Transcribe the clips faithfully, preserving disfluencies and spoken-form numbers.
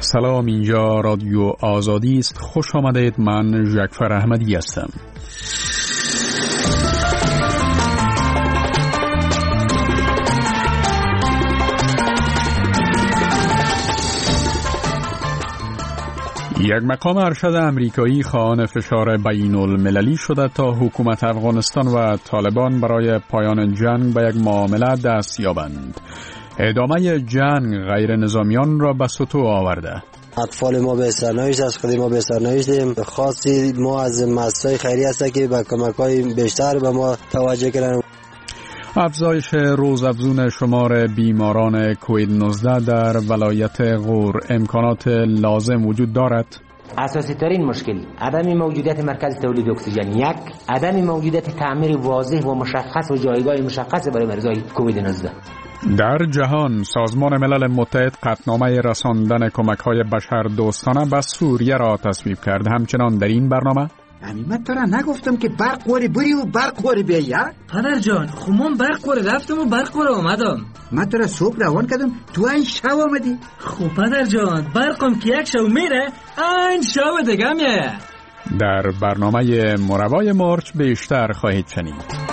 سلام، اینجا رادیو آزادی است. خوش آمدید. من جعفر احمدی هستم. یک مقام ارشد امریکایی خواهان فشار بین المللی شده تا حکومت افغانستان و طالبان برای پایان جنگ به یک معامله دست یابند. ادامه جنگ غیر نظامیان را به سطوح آورده. اطفال ما به سرنوشت از خود ما به سرنوشت دیم. خاصی ما از مؤسسات خیریه است که به کمک‌های بیشتر به ما توجه کردن. افزایش روزافزون شمار بیماران کووید نوزده در ولایت غور، امکانات لازم وجود دارد؟ اساسی ترین مشکل عدم موجودیت مرکز تولید اکسیژن، یک عدم موجودیت تعمیر واضح و مشخص و جایگاه مشخص برای مریضای کووید نوزده. در جهان، سازمان ملل متحد قطعنامه رساندن کمک‌های بشر دوستانه به سوریه را تصویب کرد. همچنان در این برنامه امی من تو را نگفتم که برق واری بری و برق واری بیایی؟ پدر جان، خمون برق واری رفتم و برق واری آمدم. من تو را صبح روان کردم، تو این شب آمدی. خب پدر جان، برقم که یک شب میره، این شب دیگه میه. در برنامه مروای مرچ بیشتر خواهید شنید.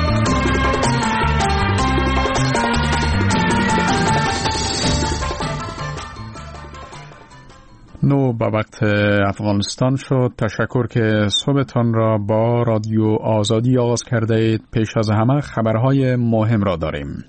نو به وقت افغانستان شد. تشکر که صبحتان را با رادیو آزادی آغاز کرده اید. پیش از همه خبرهای مهم را داریم.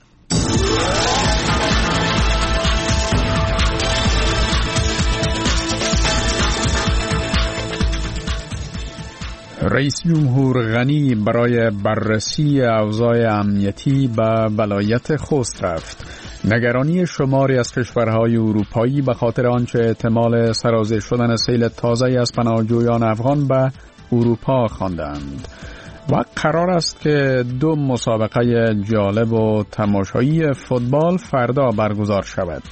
رئیس جمهور غنی برای بررسی اوضاع امنیتی به ولایت خوست رفت. نگرانی شماری از کشورهای اروپایی به خاطر آنچه احتمال سرازیر شدن سیل تازه از پناهجویان افغان به اروپا خواندند. و قرار است که دو مسابقه جالب و تماشایی فوتبال فردا برگزار شود.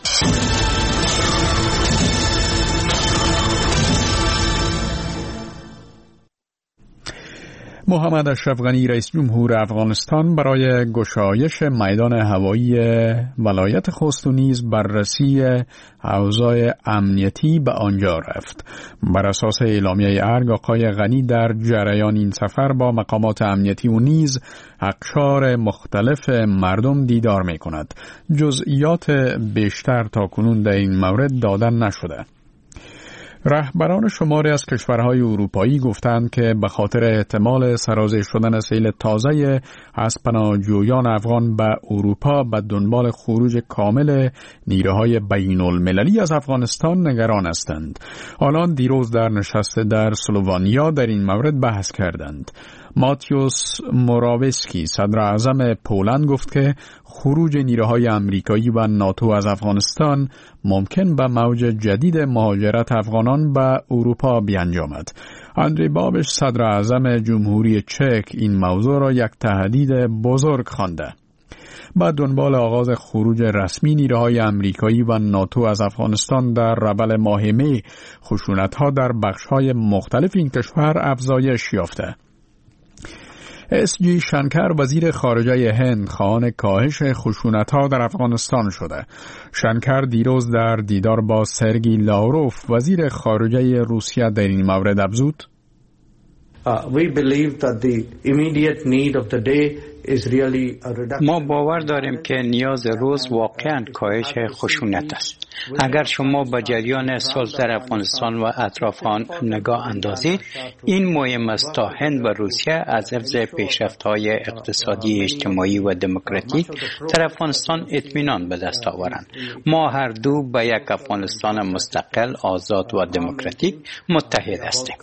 محمد اشرف غنی رئیس جمهور افغانستان برای گشایش میدان هوایی ولایت خوست و نیز بررسی اوضاع امنیتی به آنجا رفت. بر اساس اعلامیه ارگ، آقای غنی در جریان این سفر با مقامات امنیتی و نیز اقشار مختلف مردم دیدار می کند. جزئیات بیشتر تا کنون در این مورد داده نشده. رهبران شماری از کشورهای اروپایی گفتند که به خاطر احتمال سرازیر شدن سیل تازه از پناهجویان افغان به اروپا به دنبال خروج کامل نیروهای بین المللی از افغانستان نگران هستند. آنان دیروز در نشست در سلووانیا در این مورد بحث کردند. ماتیوس موراویسکی صدر اعظم پولند گفت که خروج نیروهای امریکایی و ناتو از افغانستان ممکن به موج جدید مهاجرت افغانان به اروپا بیانجامد. اندری بابش صدر اعظم جمهوری چک این موضوع را یک تهدید بزرگ خوانده. با دنبال آغاز خروج رسمی نیروهای امریکایی و ناتو از افغانستان در ربل ماه می، خشونت‌ها در بخش‌های مختلف این کشور افزایش یافته. اس جی شنکر وزیر خارجه هند خواهان کاهش خشونت‌ها در افغانستان شده. شنکر دیروز در دیدار با سرگی لاوروف وزیر خارجه روسیه در این مورد افزود: ما باور داریم که نیاز روز واقعاً کاهش خشونت است. اگر شما به جریان صلح در افغانستان و اطراف آن نگاه اندازید، این مهم است تا هند و روسیه از حفظ پیشرفت‌های اقتصادی، اجتماعی و دموکراتیک در افغانستان اطمینان به دست آورند. ما هر دو به یک افغانستان مستقل، آزاد و دموکراتیک متحد هستیم.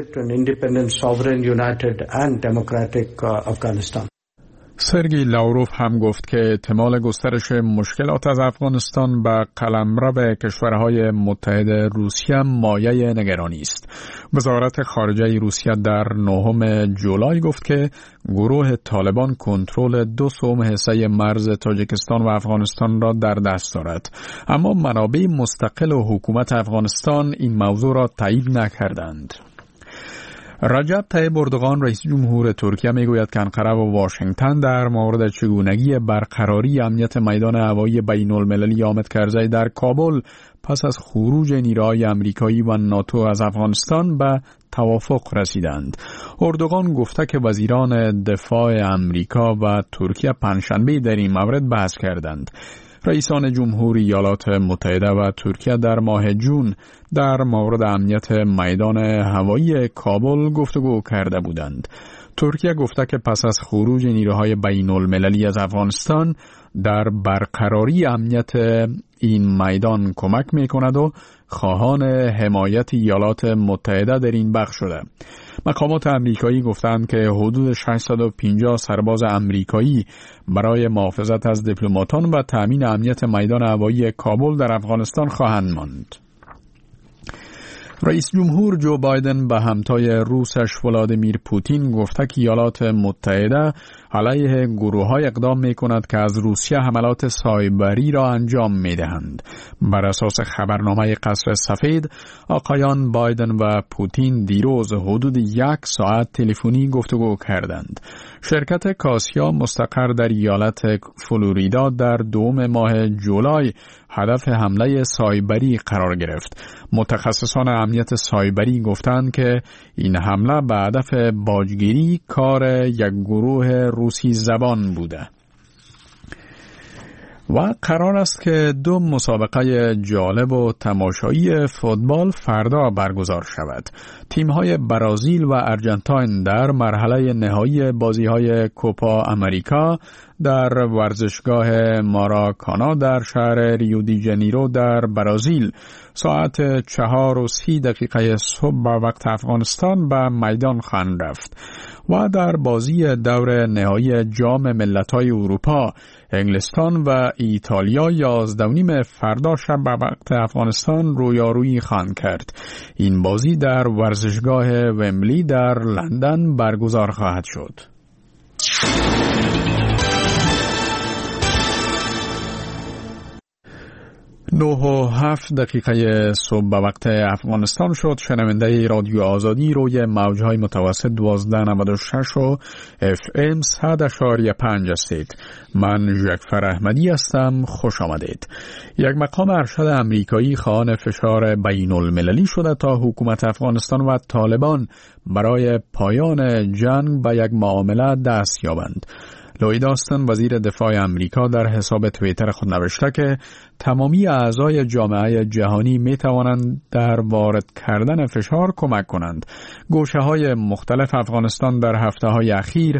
سرگی لاوروف هم گفت که احتمال گسترش مشکلات از افغانستان به قلمرو کشورهای متحد روسیه مایه نگرانی است. وزارت خارجه روسیه در نهم جولای گفت که گروه طالبان کنترل دو سوم حصه مرز تاجیکستان و افغانستان را در دست دارد، اما منابع مستقل و حکومت افغانستان این موضوع را تایید نکردند. رجب طیب اردوغان رئیس جمهور ترکیه میگوید که انقره و واشنگتن در مورد چگونگی برقراری امنیت میدان هوایی بین المللی حامد کرزی در کابل پس از خروج نیروهای آمریکایی و ناتو از افغانستان به توافق رسیدند. اردوغان گفته که وزیران دفاع آمریکا و ترکیه پنجشنبه در این مورد بحث کردند. رئیسان جمهوری ایالات متحده و ترکیه در ماه جون در مورد امنیت میدان هوایی کابل گفتگو کرده بودند. ترکیه گفته که پس از خروج نیروهای بین المللی از افغانستان در برقراری امنیت این میدان کمک می کند و خواهان حمایت ایالات متحده در این بخش شده. مقامات امریکایی گفتند که حدود ششصد و پنجاه سرباز امریکایی برای محافظت از دیپلماتان و تأمین امنیت میدان هوایی کابل در افغانستان خواهند ماند. رئیس جمهور جو بایدن به همتای روسش ولادیمیر پوتین گفته که ایالات متحده علیه گروه‌های اقدام می‌کند که از روسیه حملات سایبری را انجام می‌دهند. بر اساس خبرنامه قصر سفید، آقایان بایدن و پوتین دیروز حدود یک ساعت تلفنی گفتگو کردند. شرکت کاسیا مستقر در ایالت فلوریدا در دوم ماه جولای هدف حمله سایبری قرار گرفت. متخصصان امنیت سایبری گفتند که این حمله به هدف باجگیری کار یک گروه روسی زبان بوده. و قرار است که دو مسابقه جالب و تماشایی فوتبال فردا برگزار شود. تیم‌های برزیل و آرژانتین در مرحله نهایی بازی‌های کوپا امریکا در ورزشگاه ماراکانا در شهر ریو دی ژانیرو در برزیل ساعت چهار و سی دقیقه صبح به وقت افغانستان به میدان خواهند رفت. و در بازی دور نهایی جام ملت‌های اروپا انگلستان و ایتالیا یازده و نیم فردا شب به وقت افغانستان رویارویی خواهند کرد. این بازی در ورزشگاه ومبلی در لندن برگزار خواهد شد. نه و هفت دقیقه صبح به وقت افغانستان شد. شنونده رادیو آزادی روی موجهای متوسط دوازده نود و شش و اف ام صد اشاریه پنج هستید. من جعفر احمدی هستم. خوش آمدید. یک مقام ارشد امریکایی خواهان فشار بین المللی شده تا حکومت افغانستان و طالبان برای پایان جنگ به یک معامله دست یابند. لوید آستن وزیر دفاع امریکا در حساب توییتر خود نوشته که تمامی اعضای جامعه جهانی می توانند در وارد کردن فشار کمک کنند. گوشه‌های مختلف افغانستان در هفته‌های اخیر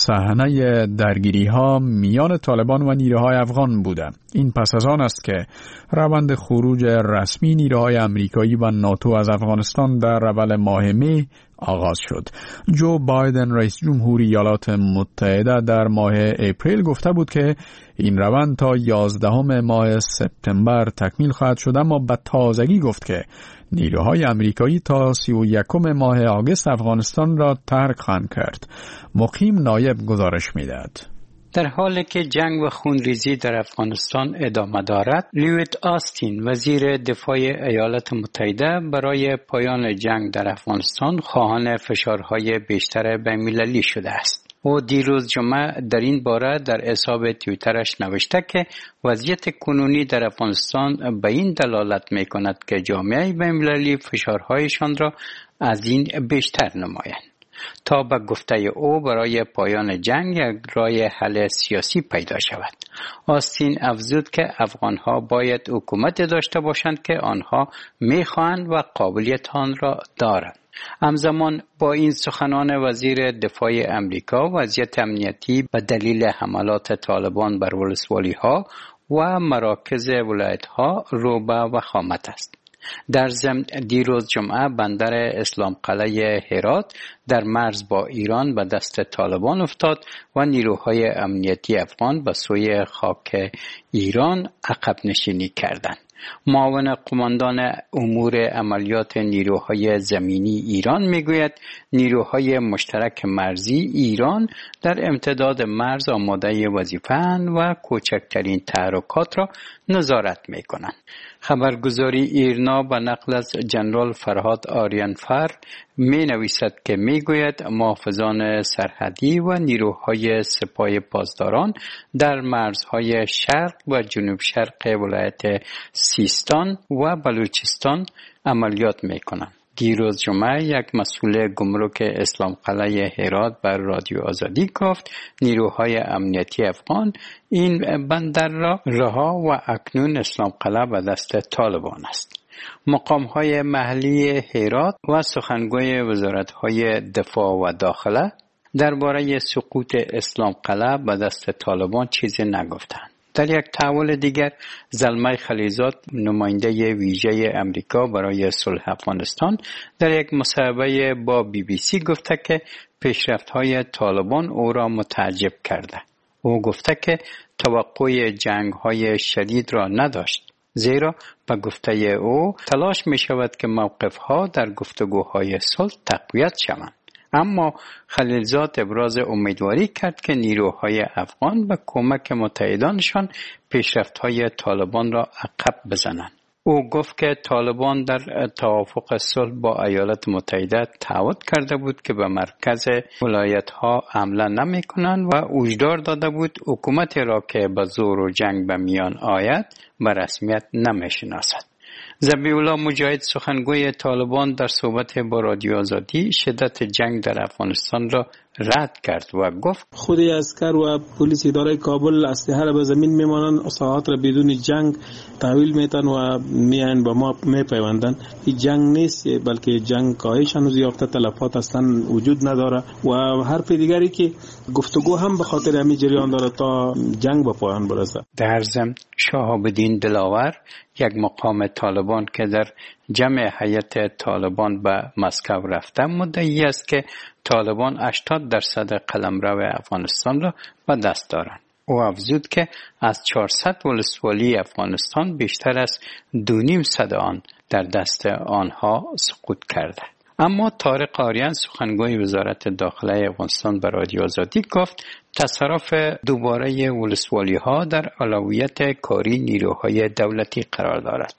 صحنه درگیری‌ها میان طالبان و نیروهای افغان بوده. این پس از آن است که روند خروج رسمی نیروهای امریکایی و ناتو از افغانستان در اول ماه می آغاز شد. جو بایدن رئیس جمهور ایالات متحده در ماه اپریل گفته بود که این روند تا یازدهم ماه سپتامبر تکمیل خواهد شد، اما به تازگی گفت که نیروهای امریکایی تا سی و یکم ماه آگوست افغانستان را ترک خواهند کرد. مقیم نایب گزارش می‌دهد. در حالی که جنگ و خونریزی در افغانستان ادامه دارد، لوید آستین وزیر دفاع ایالات متحده برای پایان جنگ در افغانستان خواهان فشارهای بیشتر بین‌المللی شده است. او دیروز جمعه در این باره در حساب توییترش نوشته که وضعیت کنونی در افغانستان به این دلالت می‌کند که جامعه بین‌المللی فشارهایشان را از این بیشتر نمایند تا به گفته او برای پایان جنگ یک راه حل سیاسی پیدا شود. آستین افزود که افغانها باید حکومت داشته باشند که آنها میخواهند و قابلیت آن را دارند. همزمان با این سخنان وزیر دفاع امریکا، وضعیت امنیتی به دلیل حملات طالبان بر ولسوالی‌ها و مراکز ولایت‌ها رو به وخامت است. در ضمن دیروز جمعه بندر اسلام قلعه هرات در مرز با ایران به دست طالبان افتاد و نیروهای امنیتی افغان به سوی خاک ایران عقب نشینی کردند. معاون قماندان امور عملیات نیروهای زمینی ایران میگوید نیروهای مشترک مرزی ایران در امتداد مرز آماده وظیفه‌اند و کوچکترین تحرکات را نظارت میکنند. خبرگزاری ایرنا به نقل از جنرال فرهاد آریانفر می نویسد که می گوید محافظان سرحدی و نیروهای سپاه پاسداران در مرزهای شرق و جنوب شرق ولایت سیستان و بلوچستان عملیات می کنند. دیروز جمعه یک مسئول گمرک اسلام قلعه هرات بر رادیو آزادی گفت نیروهای امنیتی افغان این بندر را رها و اکنون اسلام قلعه به دست طالبان است. مقام‌های محلی هرات و سخنگوی وزارت‌های دفاع و داخله درباره سقوط اسلام قلعه به دست طالبان چیزی نگفتند. در یک تحول دیگر زلمه خلیزاد نماینده ویژه امریکا برای صلح افغانستان در یک مصاحبه با بی بی سی گفته که پیشرفت‌های طالبان او را متعجب کرده. او گفته که توقع جنگ‌های شدید را نداشت، زیرا به گفته او تلاش می شود که موقف‌ها در گفتگوهای صلح تقویت شوند. اما خلیلزاد ابراز امیدواری کرد که نیروهای افغان به کمک متحدانشان پیشرفت‌های طالبان را عقب بزنند. او گفت که طالبان در توافق صلح با ایالات متحده تعهد کرده بود که به مرکز ولایت‌ها حمله نمی‌کنند و هشدار داده بود حکومت را که به زور و جنگ به میان آید به رسمیت نمی‌شناسد. ذبیح‌الله مجاهد سخنگوی طالبان در صحبت با رادیو آزادی شدت جنگ در افغانستان را رد کرد و گفت خود عسکر و پلیس اداره کابل اسلحه را به زمین میمانند، ساعات را بدون جنگ تحویل میتن و میان با ما میپیوندن. این جنگ نیست بلکه جنگ کاهش هنوز یافته، تلفات اصلا وجود نداره و حرف دیگری که گفتگو هم به خاطر همین جریان داره تا جنگ به پایان برسه. در ضمن شهاب الدین دلاور یک مقام طالبان که در جمع هیئت طالبان به مسکو رفته مدعی است که طالبان هشتاد درصد قلمرو افغانستان را به دست دارند. او افزود که از چهارصد ولسوالی افغانستان بیشتر از دو نیم صد آن در دست آنها سقوط کرده. اما طارق آریان سخنگوی وزارت داخله افغانستان به رادیو آزادی گفت تصرف دوباره ولسوالی ها در اولویت کاری نیروهای دولتی قرار دارد.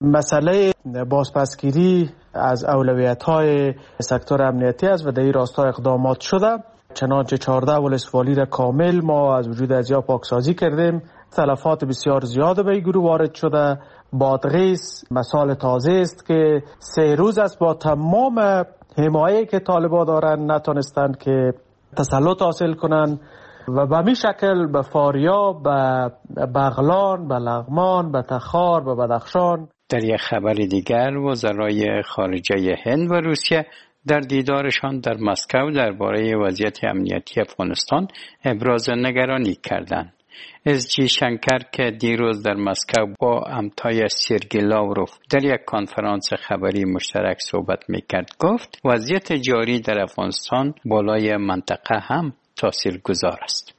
مسئله بازپسگیری از اولویت‌های سکتور امنیتی است و در این راستا اقدامات شده. چنانچه چهارده ولسوالی را کامل ما از وجود ازیا پاکسازی کردیم. تلفات بسیار زیاد به این گروه وارد شده. بادغیس مثال تازه است که سه روز است با تمام حمایه که طالبان دارند نتونستند که تسلط حاصل کنند و به می شکل به فاریاب، به بغلان، به لغمان، به تخار، به بدخشان. در یک خبر دیگر وزرای خارجه هند و روسیه در دیدارشان در مسکو درباره وضعیت امنیتی افغانستان ابراز نگرانی کردند. از جی شنکر که دیروز در مسکو با همتای سرگئی لاوروف در یک کنفرانس خبری مشترک صحبت میکرد گفت وضعیت جاری در افغانستان بالای منطقه هم تاثیرگذار است.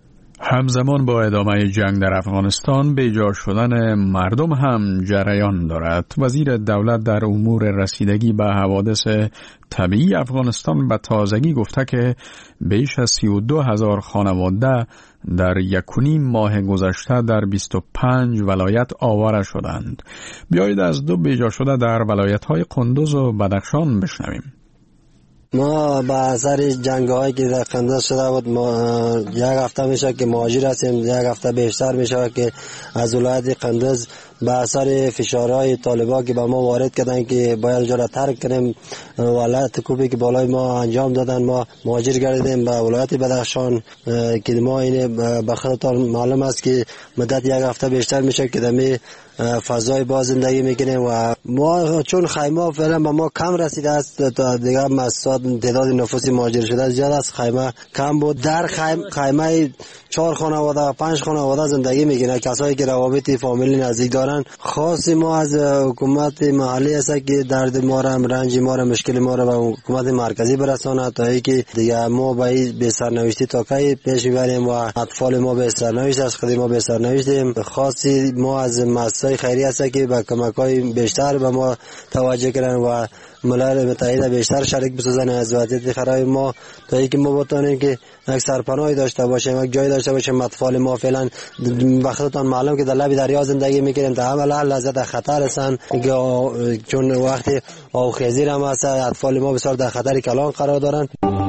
همزمان با ادامه جنگ در افغانستان بیجا شدن مردم هم جریان دارد. وزیر دولت در امور رسیدگی به حوادث طبیعی افغانستان به تازگی گفته که بیش از سی و دو هزار خانواده در یک و نیم ماه گذشته در بیست و پنج ولایت آواره شدند. بیایید از دو بیجا شده در ولایت‌های قندوز و بدخشان بشنویم. ما با اثر جنگ هایی که در قندوز شده بود ما یک هفته میشه که مهاجر هستیم، یک هفته بیشتر میشه که از ولایت قندوز با اثر فشارهای طالبان که به ما وارد کردن که باید جا را ترک کنیم، ولایت کوبی که بالای ما انجام دادن، ما مهاجر گردیدیم به ولایت بدخشان که ما این به خودتان معلوم است که مدت یک هفته بیشتر میشه که دمی فضای باز زندگی میکنیم و ما چون خیمه فعلا به ما کم رسیده است تا دیگه مساحت تعداد نفوسی مهاجر شده زیاد است، خیمه کم بود. در خیمه, خیمه چهار خانواده و پنج خانواده زندگی میکنه، کسایی که روابط فامیلی نزدیک دارن. خاص ما از حکومت محلی است که درد ما را، رنج ما را، مشکل ما را به حکومت مرکزی برسانه تا اینکه دیگه ما به به سرنوشتی تا کی پیش میبریم و اطفال ما به سرنوشت است، خود ما به سرنوشتیم. خاص ما از مسائل اداره خیریه است که با کمک‌های بیشتر به ما توجه کردن و ملل متحد بیشتر شریک بسازن از وضعیت خراب ما تا اینکه ما بتونیم که یک سرپناهی داشته باشیم، یک جای داشته باشیم. اطفال ما فعلا وقتتان معلوم که در لب دریا زندگی میکنیم، تا همه لحظه خطر هستند چون وقتی آبخیزی هم هست، اطفال ما بسیار در خطر کلان قرار دارند.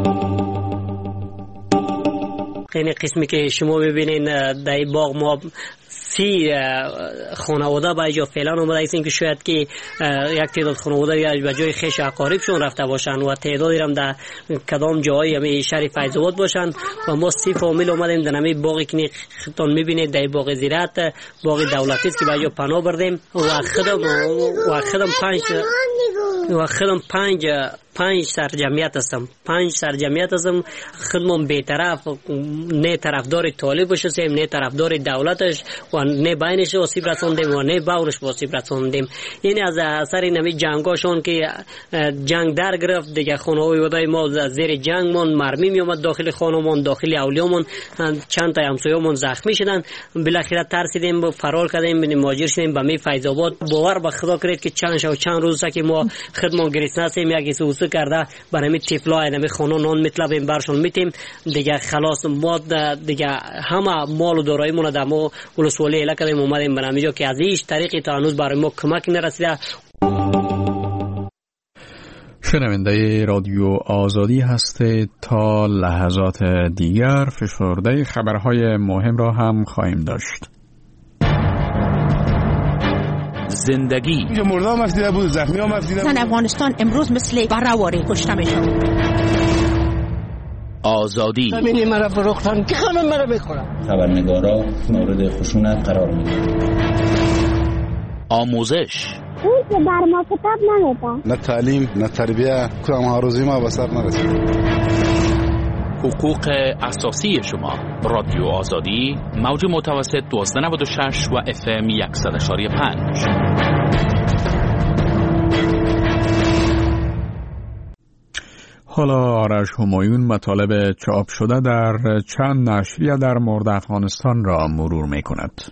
این قسمی که شما ببینین در باغ ما سی خانواده به جا فعلا اومده ایستیم که شاید که یک تعداد خانواده یا به جای خیش اقاربشون رفته باشن و تعدادی هم در کدام جایی همه شهر فیض آباد باشن و ما سی فامیل اومدیم در همه باغی که خودتون میبینید، در باغ زراعت، باغ دولتی است که به جا پناه بردیم و خودم و خودم پنج و خودم پنج پنج سرجمعیت هستم پنج سرجمعیت هستم خودمون بی‌طرف نه طرفدار طالب باشیم نه طرفدار دولتش و نه بینش آسیب رساندیم و نه باورش آسیب رساندیم. یعنی از اثر نمی جنگاشون که جنگ در گرفت دیگه خانواده ما زیر جنگ مون مرمی می اومد داخل خانمون، داخل اولیامون چند تا همسایه‌مون زخمی شدن. بالاخره ترسیدیم و فرار کردیم، مهاجر شدیم به می فیض آباد. باور به خدا کنید که چند شب چند روز که ما خودمون گرسنه هستیم، یکی سوسو کرده برای طفلای نمی خانه نان میطلبیم برشون میتیم دیگه. خلاص ما دیگه همه مال و داراییمون در ما ولسوالی اله کردیم اومدیم به همینجا که از هیچ طریقی تا هنوز برای ما کمک نرسیده. شنونده رادیو آزادی هسته. تا لحظات دیگر فشرده خبرهای مهم را هم خواهیم داشت. زندگی اینجا مردم مفتیده بود، زخمی ها مفتیده بود. افغانستان امروز مثل برآوری کشته میشد. آزادی زمینی مرا فروختن که خانم مرا بخورم. خبرنگارا مورد خشونت قرار میدن. آموزش اون که بر ما کتاب نمیده، نه تعلیم نه تربیه، کدام هاروزی ما به سر نرسید. حقوق اساسی شما. رادیو آزادی موج متوسط دوازده نود و شش و اف ام صد و یک و پنج. حالا آرش همایون مطالب چاپ شده در چند نشریه در مورد افغانستان را مرور می کند.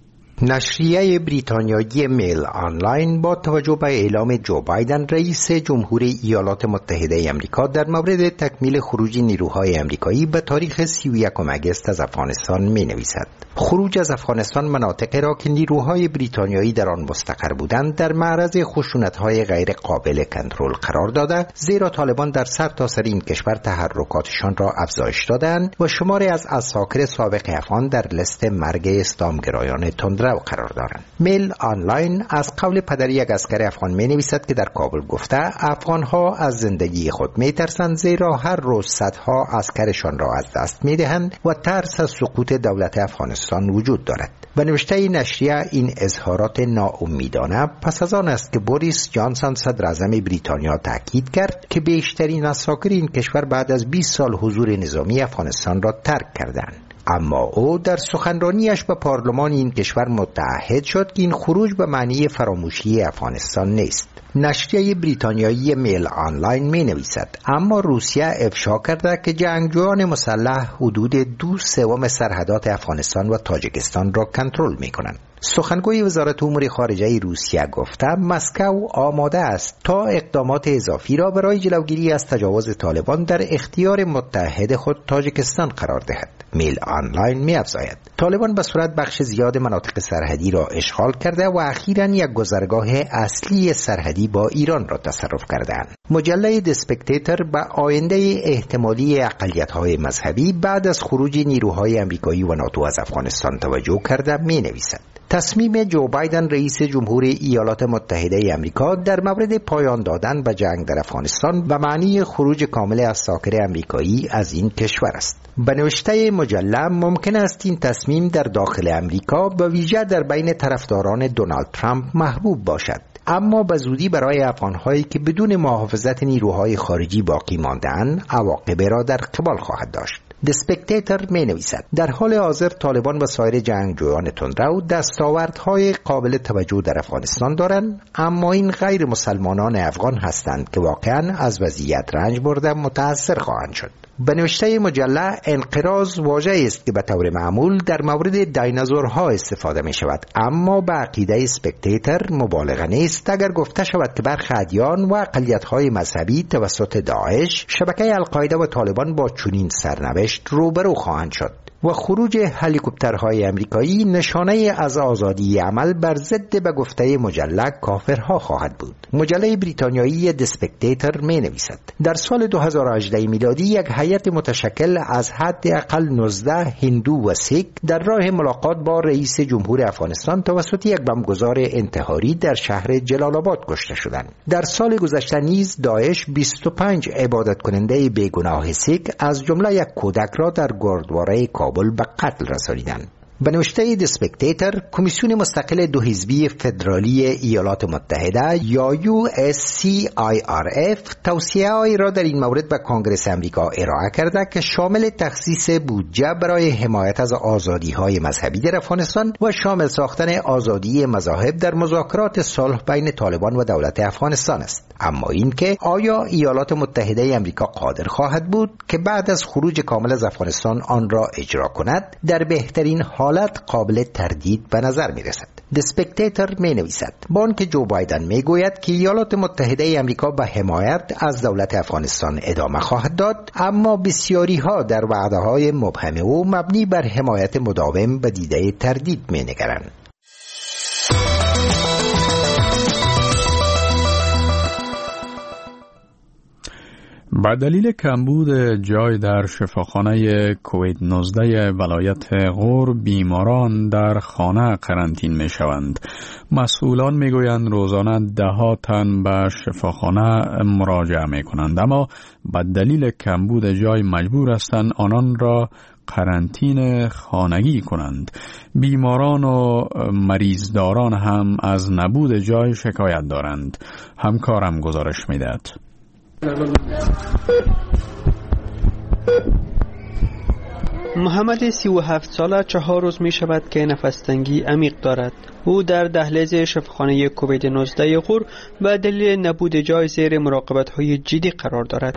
نشریه بریتانیایی میل آنلاین با توجه به اعلام جو بایدن رئیس جمهور ایالات متحده امریکا در مورد تکمیل خروج نیروهای امریکایی به تاریخ سی و یکم اگست از افغانستان می نویسد: خروج از افغانستان مناطقی را که نیروهای بریتانیایی در آن مستقر بودند در معرض خشونت‌های غیر قابل کنترل قرار داده، زیرا طالبان در سرتاسر این کشور تحرکاتشان را افزایش دادند و شماری از عساکر سابق افغان در لست مرگ اسلامگرایان تندرو قرار دارند. میل آنلاین از قول پدر یک عسکر افغان می نویسد که در کابل گفته افغان‌ها از زندگی خود می ترسند، زیرا هر روز صدها عسکرشان را از دست می دهند و ترس از سقوط دولت افغانستان وجود دارد. به نوشته نشریه این اظهارات ناامیدانه پس از آن است که بوریس جانسون صدر اعظم بریتانیا تاکید کرد که بیشترین عساکر این کشور بعد از بیست سال حضور نظامی افغانستان را ترک کردند. اما او در سخنرانیش به پارلمان این کشور متعهد شد که این خروج به معنی فراموشی افغانستان نیست. نشریه بریتانیایی میل آنلاین می نویسد: اما روسیه افشا کرده که جنگجویان مسلح حدود دو سوم سرحدات افغانستان و تاجیکستان را کنترل می کنند. سخنگوی وزارت امور خارجه روسیه گفته مسکو آماده است تا اقدامات اضافی را برای جلوگیری از تجاوز طالبان در اختیار متحد خود تاجیکستان قرار دهد. میل آنلاین می افزاید: طالبان به صورت بخش زیاد مناطق سرحدی را اشغال کرده و اخیراً یک گذرگاه اصلی سرحدی با ایران را تصرف کردند. مجله دسپکتیتر به آینده احتمالی اقلیت‌های مذهبی بعد از خروج نیروهای آمریکایی و ناتو از افغانستان توجه کرده می نویسد: تصمیم جو بایدن رئیس جمهور ایالات متحده آمریکا در مورد پایان دادن به جنگ در افغانستان به معنی خروج کامل عساکر آمریکایی از این کشور است. به نوشته مجله ممکن است این تصمیم در داخل آمریکا به ویژه در بین طرفداران دونالد ترامپ محبوب باشد، اما به زودی برای افغان‌هایی که بدون محافظت نیروهای خارجی باقی مانده‌اند عواقب را در قبال خواهد داشت. دسپکتیتر می نویسد: در حال حاضر طالبان و سایر جنگجویان تندرو دستاوردهای قابل توجه در افغانستان دارند، اما این غیر مسلمانان افغان هستند که واقعاً از وضعیت رنج برده متأثر خواهند شد. به نوشته مجله انقراض واژه است که به طور معمول در مورد دایناسورها استفاده می شود، اما به عقیده اسپکتیتر مبالغه نیست اگر گفته شود که برخی ادیان و اقلیت‌های مذهبی توسط داعش، شبکه القاعده و طالبان با چنین سرنوشت روبرو خواهند شد و خروج هلیکوپترهای امریکایی نشانه از آزادی عمل بر ضد به گفته مجله کافرها خواهد بود. مجله بریتانیایی دسپکتیتر می نویسد در سال دو هزار و هجده میلادی یک هیئت متشکل از حداقل نوزده هندو و سیک در راه ملاقات با رئیس جمهور افغانستان توسط یک بمبگذار انتحاری در شهر جلال آباد کشته شدند. در سال گذشته نیز داعش بیست و پنج عبادت کننده بیگناه سیک از جمله یک کودک را در گردواره کابل به قتل رسانیدند. به نوشته دسپکتیتر، کمیسیون مستقل دو حزبی فدرالی ایالات متحده یا یو اس سی آی آر اف توصیه‌ای را در این مورد به کنگره امریکا ارائه کرده که شامل تخصیص بودجه برای حمایت از آزادی‌های مذهبی در افغانستان و شامل ساختن آزادی مذاهب در مذاکرات صلح بین طالبان و دولت افغانستان است. اما اینکه آیا ایالات متحده امریکا قادر خواهد بود که بعد از خروج کامل از افغانستان آن را اجرا کند، در بهترین حالت قابل تردید به نظر می رسد. دسپکتیتر می نویسد با آنکه جو بایدن می گوید که ایالات متحده امریکا به حمایت از دولت افغانستان ادامه خواهد داد، اما بسیاری ها در وعده های مبهم او مبنی بر حمایت مداوم به دیده تردید می نگرند. به دلیل کمبود جای در شفاخانه کووید نوزده ولایت غور، بیماران در خانه قرنطین می شوند. مسئولان می گویند روزانه ده ها تن به شفاخانه مراجعه می کنند، اما به دلیل کمبود جای مجبور هستند آنان را قرنطین خانگی کنند. بیماران و مریضداران هم از نبود جای شکایت دارند. همکارم گزارش می دهد. محمد سی و هفت ساله چهار روز می شود که نفس تنگی عمیق دارد. او در دهلیز شفاخانه کووید نوزده غور به دلیل نبود جای زیر مراقبت های جدی قرار دارد.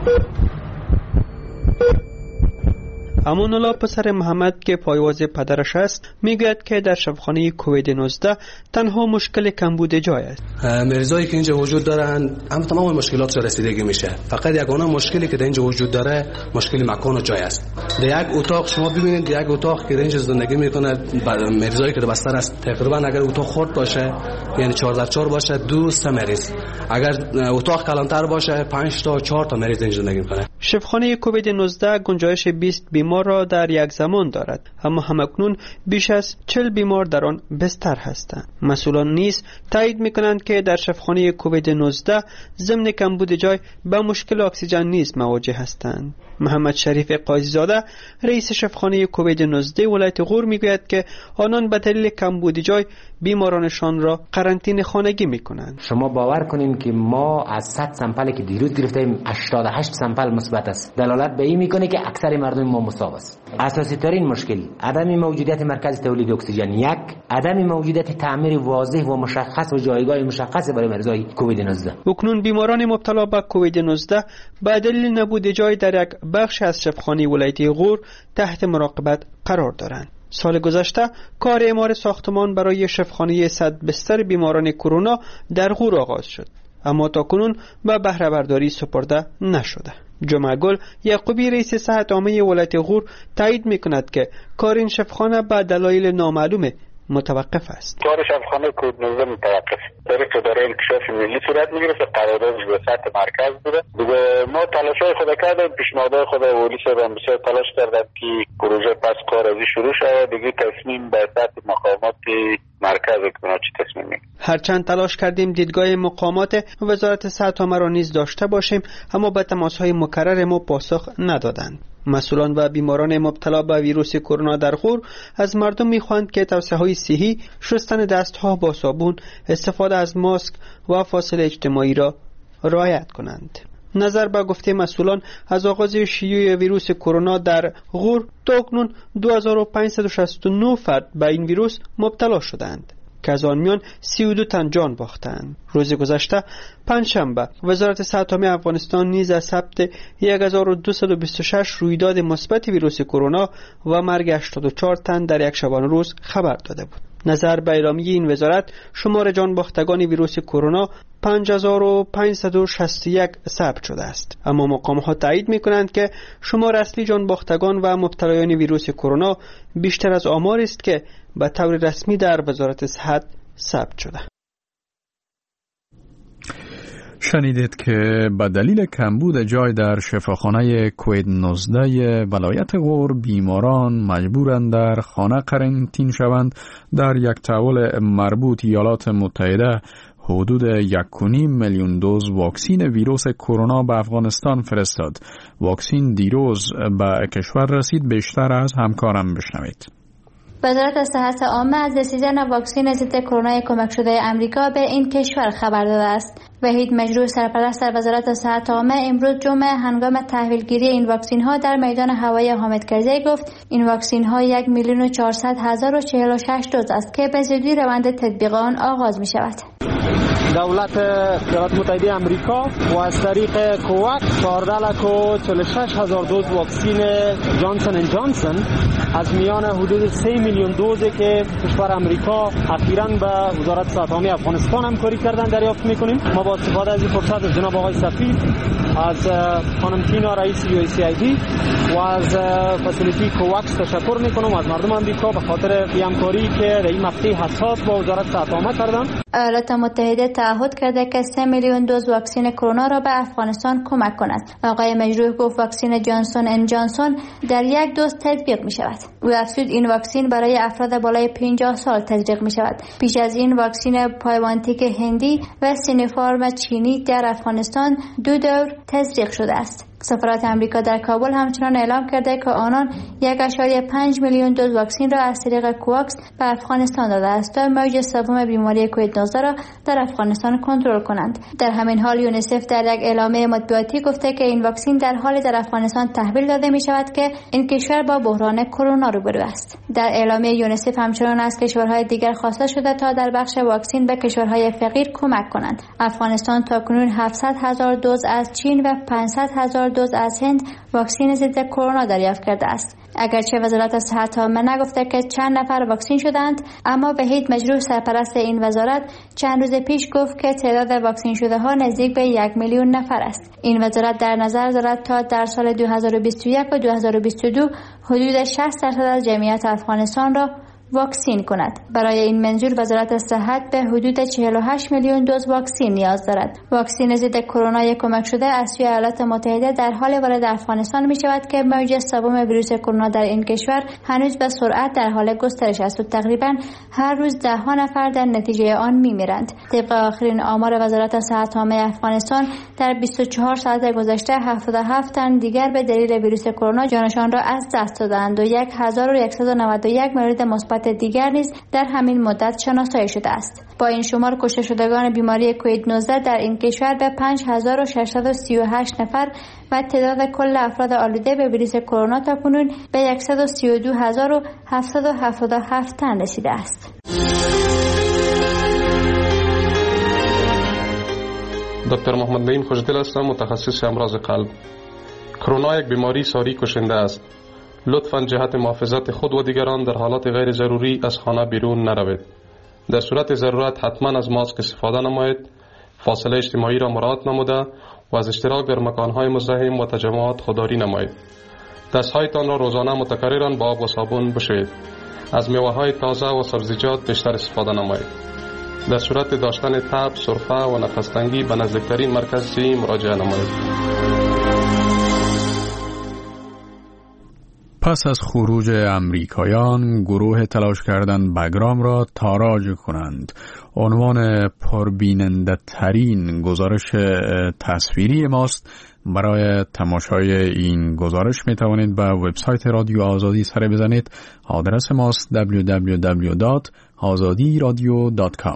امان الله پسر محمد که پایواز پدرش است میگوید که در شفاخانه کووید نوزده تنها مشکل کمبود جای است. مریضایی که اینجا وجود دارند هم تمام مشکلات رسیدگی میشه، فقط یگانه مشکلی که در اینجا وجود داره مشکل مکان و جای است. در یک اتاق شما ببینید، یک اتاق که اینجا زندگی میکنه مریضایی که در بستر است تقریبا اگر اتاق خرد باشه یعنی چهار در چهار باشه دو سه مریض، اگر اتاق کلانتر باشه پنج تا چهار تا مریض اینجا زندگی میکنه. شفاخانه کووید نوزده گنجایش بیست بیمار را در یک زمان دارد، اما همکنون بیش از چهل بیمار در آن بستر هستند. مسئولان نیز تایید میکنند که در شفاخانه کووید نوزده ضمن کمبود جای به مشکل اکسیژن نیز مواجه هستند. محمد شریف قاضی زاده رئیس شفاخانه کووید نوزده ولایت غور میگوید که آنان به دلیل کمبود جای بیمارانشان را قرنطینه خانگی میکنند. شما باور کنین که ما از صد سامپلی که دیروز گرفتیم هشتاد و هشت سامپل مثبت است. دلالت به این میکنه که اکثر مردم ما مصاب است. اساسی ترین مشکل عدم موجودیت مرکز تولید اکسیژن، یک عدم موجودیت تعمیر واضح و مشخص و جایگاه مشخص برای مریضای کووید نوزده. اکنون بیماران مبتلا به کووید نوزده به دلیل نبود جای در یک بخش از شفاخانه ولایت غور تحت مراقبت قرار دارند. سال گذشته کار اعمار ساختمان برای شفاخانه صد بستر بیماران کرونا در غور آغاز شد، اما تاکنون به بهره برداری سپرده نشده. جمعه گل یعقوبی رئیس صحت عامه ولایت غور تایید میکند که کار این شفاخانه به دلایل نامعلوم متوقف است. کار شفاخانه کووید نوزده متوقف داره که برای انکشاف ملی صورت میگیره، قراردادش به سطح مرکز بوده. دیگه ما تلاشای خود کردیم، پیشنهادهای خود ولی صاحب هم بسیار تلاش کردن که پروژه پس کار ازی شروع شود. دیگه تصمیم به سطح مقامات مرکز کنه چی تصمیم میگیره. هرچند تلاش کردیم دیدگاه مقامات وزارت صحت عامه را نیز داشته باشیم، اما به تماس‌های مکرر ما پاسخ ندادند. مسئولان و بیماران مبتلا به ویروس کرونا در غور از مردم می‌خواهند که توصیه‌های صحی، شستن دست‌ها با صابون، استفاده از ماسک و فاصله اجتماعی را رعایت کنند. نظر به گفته مسئولان از آغاز شیوع ویروس کرونا در غور تا اکنون دو هزار و پانصد و شصت و نه فرد به این ویروس مبتلا شدند. که از آن میان سی و دو تن جان باختند. روز گذشته پنجشنبه وزارت صحت عامه افغانستان نیز از ثبت یک هزار و دویست و بیست و شش رویداد مثبت ویروس کرونا و مرگ هشتاد و چهار تن در یک شبانه روز خبر داده بود. نظر به اعلامیه این وزارت شمار جان باختگان ویروس کرونا پنج هزار و پانصد و شصت و یک ثبت شده است، اما مقامات تایید می‌کنند که شمار اصلی جان باختگان و مبتلایان ویروس کرونا بیشتر از آماری است که به طور رسمی در وزارت صحت ثبت شده. شنیدید که به دلیل کمبود جای در شفاخانه کووید نوزده ولایت غور بیماران مجبورند در خانه قرنطین شوند. در یک تحول مربوط ایالات متحده حدود یک و نیم میلیون دوز واکسین ویروس کرونا به افغانستان فرستاد. واکسین دیروز به کشور رسید. بیشتر از همکارم بشنوید. وزارت صحت عامه از رسیدن واکسن ضد کرونا کمک شده امریکا به این کشور خبر داده است. وحید مجروح سرپرست در وزارت صحت عامه امروز جمعه هنگام تحویلگیری این واکسین ها در میدان هوایی حامد کرزی گفت این واکسین ها یک میلیون و چهارصد هزار و چهل و شش دوز است که به زودی روند تطبیق آن آغاز می شود. دولت ایالات متحده آمریکا و از طریق کوواکس چهارده لاک و چهل و شش هزار دوز واکسین جانسون اند جانسون از میان حدود سه میلیون دوزی که کشور آمریکا اخیراً به وزارت صحت عامه افغانستان همکاری کردن دریافت می‌کنیم. ما با استفاده از این فرصت از جناب آقای سفیر، از خانم تینا رئیس یو سی آی دی و از فسیلیتی کوواکس تشکر می‌کنم از مردم آمریکا به خاطر همکاری که در این مقطع حساس با وزارت صحت عامه کردن. ایالات متحده تعهد کرده که سه میلیون دوز واکسن کرونا را به افغانستان کمک کند. آقای مجروح گفت واکسن جانسون اند جانسون در یک دوز تطبیق می شود. او افزود این واکسن برای افراد بالای پنجاه سال تزریق می شود. پیش از این واکسن پایوانتیک هندی و سینوفارم چینی در افغانستان دو دور تزریق شده است. سفارت آمریکا در کابل همچنان اعلام کرده که آنان یک ممیز پنج میلیون دوز واکسن را از طریق کوواکس به افغانستان داده است تا موج سوم بیماری کووید نوزده را در افغانستان کنترل کنند. در همین حال یونیسف در یک اعلامیه مطبوعاتی گفته که این واکسن در حال در افغانستان تحویل داده می شود که این کشور با بحران کرونا روبرو است. در اعلامیه یونیسف همچنان از کشورهای دیگر خواسته شده تا در بخش واکسن به کشورهای فقیر کمک کنند. افغانستان تاکنون هفتصد هزار دوز از چین و پانصد هزار دوز از هند واکسن ضد کرونا دریافت کرده است. اگرچه وزارت صحت عامه نگفته که چند نفر واکسن شدند، اما وحید مجروح سرپرست این وزارت چند روز پیش گفت که تعداد واکسن شده ها نزدیک به یک میلیون نفر است. این وزارت در نظر دارد تا در سال دو هزار و بیست و یک و دو هزار و بیست و دو حدود شصت درصد از جمعیت افغانستان را واکسین کند. برای این منظور وزارت صحت به حدود چهل و هشت میلیون دوز واکسن نیاز دارد. واکسن ضد کرونا کمک شده از سوی ایالات متحده در حال وارد افغانستان می شود که موج سوم ویروس کرونا در این کشور هنوز به سرعت در حال گسترش است و تقریبا هر روز ده ها نفر در نتیجه آن می میرند. طبق آخرین آمار وزارت صحت عامه افغانستان در بیست و چهار ساعت گذشته هفتاد و هفت تن دیگر به دلیل ویروس کرونا جانشان را از دست دادند و هزار و صد و نود و یک مورد مثبت دیگر نیز در همین مدت شناسایی شده است. با این شمار کشته شدگان بیماری کووید نوزده در این کشور به پنج هزار و ششصد و سی و هشت نفر و تعداد کل افراد آلوده به ویروس کرونا تاکنون به صد و سی و دو هزار و هفتصد و هفتاد و هفت تن رسیده است. دکتر محمد نعیم خوشدل هستم، متخصص امراض قلب. کرونا یک بیماری ساری کشنده است. لطفاً جهت محافظت خود و دیگران در حالات غیر ضروری از خانه بیرون نروید. در صورت ضرورت حتما از ماسک استفاده نمایید، فاصله اجتماعی را مراعات نموده و از اشتراک در مکانهای مزدحم و تجمعات خودداری نمایید. دستهایتان را روزانه متکررا با آب و صابون بشویید. از میوه‌های تازه و سبزیجات بیشتر استفاده نمایید. در صورت داشتن تب، سرفه و نفس تنگی به نزدیکترین مرکز صحی مراجعه نمایید. پس از خروج امریکایان، گروه تلاش کردند بگرام را تاراج کنند. عنوان پربیننده ترین گزارش تصویری ماست. برای تماشای این گزارش می توانید به وبسایت رادیو آزادی سر بزنید. آدرس ماست دبلیو دبلیو دبلیو دات آزادی رادیو دات کام.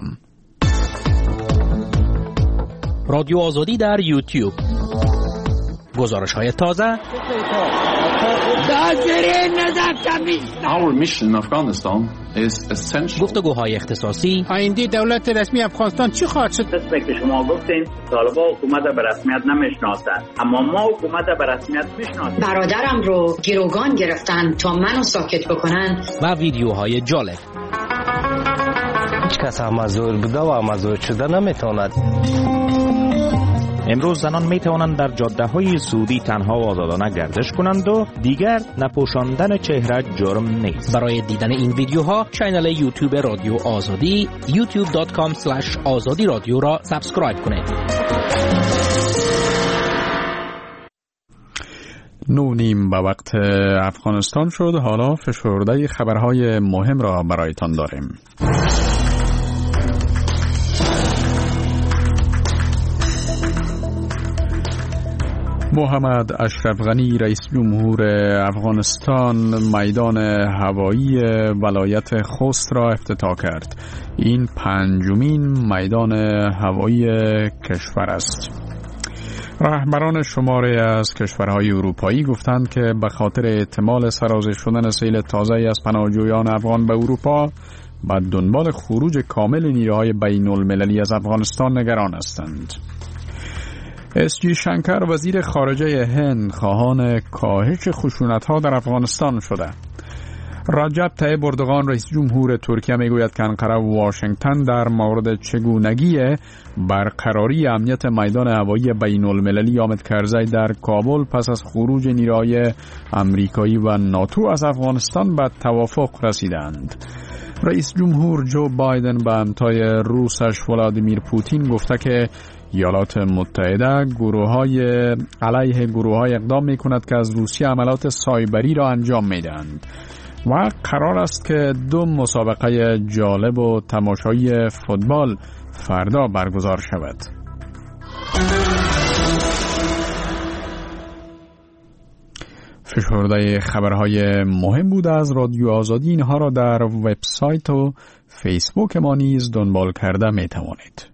رادیو آزادی در یوتیوب. گزارش های تازه، Our mission in Afghanistan is essential. گفتگوهای اختصاصی. آینده دولت رسمی افغانستان چی خواهد شد؟ دسته که شما گفتین طالبان حکومت به رسمیت نمیشناسند، اما ما حکومت به رسمیت میشناسیم. برادرم رو گروگان گرفتن تا منو ساکت بکنن. و ویدیوهای جالب. هیچ کس هم مزدور بوده و مزدور شده نمیتواند. امروز زنان می توانند در جاده های سعودی تنها و آزادانه گردش کنند و دیگر نپوشاندن چهره جرم نیست. برای دیدن این ویدیوها کانال یوتیوب رادیو آزادی یوتیوب دات کام اسلش آزادی رادیو را سابسکرایب کنید. نو نیم به وقت افغانستان شد. حالا فشرده خبرهای مهم را برایتان داریم. محمد اشرف غنی رئیس جمهور افغانستان میدان هوایی ولایت خوست را افتتاح کرد. این پنجمین میدان هوایی کشور است. رهبران شماری از کشورهای اروپایی گفتند که به خاطر احتمال سرازیر شدن سیل تازه از پناهجویان افغان به اروپا و دنبال خروج کامل نیروهای بین المللی از افغانستان نگران هستند. اس جی شنکر وزیر خارجه هند خواهان کاهش خشونت‌ها در افغانستان شده. رجب طیب اردوغان رئیس جمهور ترکیه میگوید که انقره و واشنگتن در مورد چگونگی برقراری امنیت میدان هوایی بین المللی حامد کرزی در کابل پس از خروج نیروهای امریکایی و ناتو از افغانستان به توافق رسیدند. رئیس جمهور جو بایدن به همتای روسش ولادیمیر پوتین گفته که ایالات متحده گروه‌های علیه گروه‌های اقدام می‌کند که از روسیه عملات سایبری را انجام می‌دهند و قرار است که دو مسابقه جالب و تماشایی فوتبال فردا برگزار شود. فشرده خبرهای مهم بود از رادیو آزادی. اینها را در وبسایت و فیسبوک ما نیز دنبال کرده می‌توانید.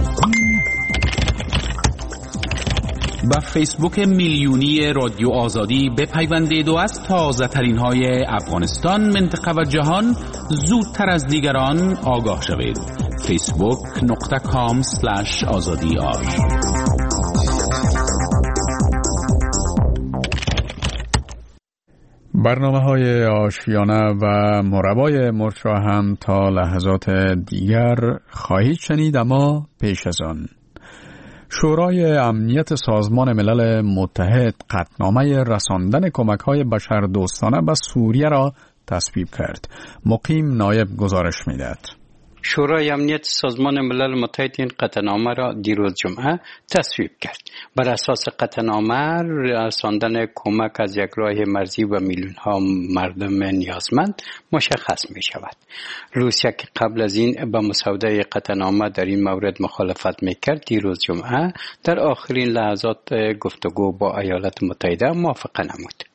با فیسبوک میلیونی رادیو آزادی بپیوندید و از تازه ترین های افغانستان، منطقه و جهان زودتر از دیگران آگاه شوید. فیسبوک نقطه کام اسلش آزادی آر. برنامه های آشیانه و مربای مرچ را هم تا لحظات دیگر خواهید شنید، اما پیش از آن شورای امنیت سازمان ملل متحد قطعنامه رساندن کمک‌های بشردوستانه به سوریه را تصویب کرد. مقیم نایب گزارش می‌دهد. شورای امنیت سازمان ملل متحد این قطعنامه را دیروز جمعه تصویب کرد. بر اساس قطعنامه رساندن کمک از یک راه مرزی و میلیون ها مردم نیازمند مشخص می شود. روسیه که قبل از این به مسوده قطعنامه در این مورد مخالفت می کرد، دیروز جمعه در آخرین لحظات گفتگو با ایالات متحده موافقه نمود.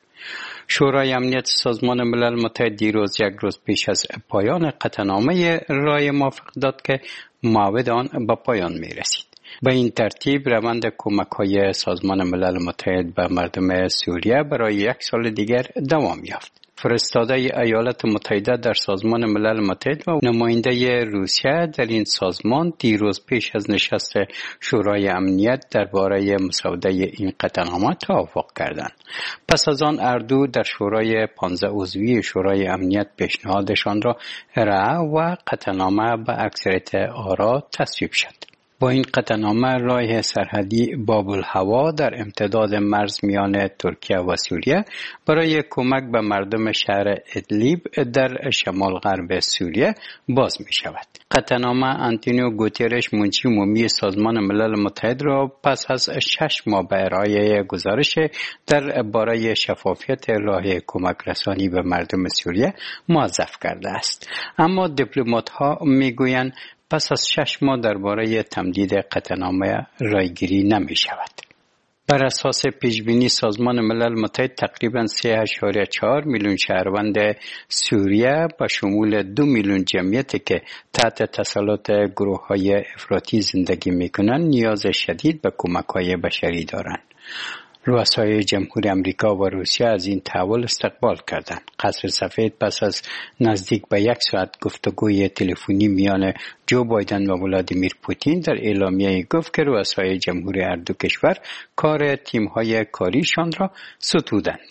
شورای امنیت سازمان ملل متحد دیروز یک روز پیش از پایان قطعنامه رای موافق داد که موعد آن به پایان می رسید. به این ترتیب روند کمک‌های سازمان ملل متحد به مردم سوریه برای یک سال دیگر دوام یافت. فرستاده ایالات متحده در سازمان ملل متحد و نماینده روسیه در این سازمان دیروز پیش از نشست شورای امنیت درباره مسوده این قطعنامه توافق کردند. پس از آن اردو در شورای پانزده عضوی شورای امنیت پیشنهادشان را ارائه و قطعنامه به اکثریت آرا تصویب شد. با این قطعنامه راه سرحدی باب الهوا در امتداد مرز میان ترکیه و سوریه برای کمک به مردم شهر ادلیب در شمال غرب سوریه باز می شود. قطعنامه آنتونیو گوترش منشی عمومی سازمان ملل متحد را پس از شش ماه به ارائه گزارش درباره شفافیت راه کمک رسانی به مردم سوریه موظف کرده است. اما دیپلمات‌ها میگویند پس از شش ماه درباره تمدید قطعنامه رایگیری نمی شود. بر اساس پیشبینی سازمان ملل متحد تقریباً سه اشاریه چهار میلیون شهروند سوریه با شمول دو میلیون جمعیتی که تحت تسلط گروه‌های افراطی زندگی می‌کنند نیاز شدید به کمک‌های بشری دارند. رؤسای جمهوری امریکا و روسیه از این تحول استقبال کردند. قصر سفید پس از نزدیک به یک ساعت گفتگوی تلفنی میان جو بایدن و ولادیمیر پوتین در اعلامیه گفت که رؤسای جمهوری هر دو کشور کار تیم‌های کاریشان را ستودند.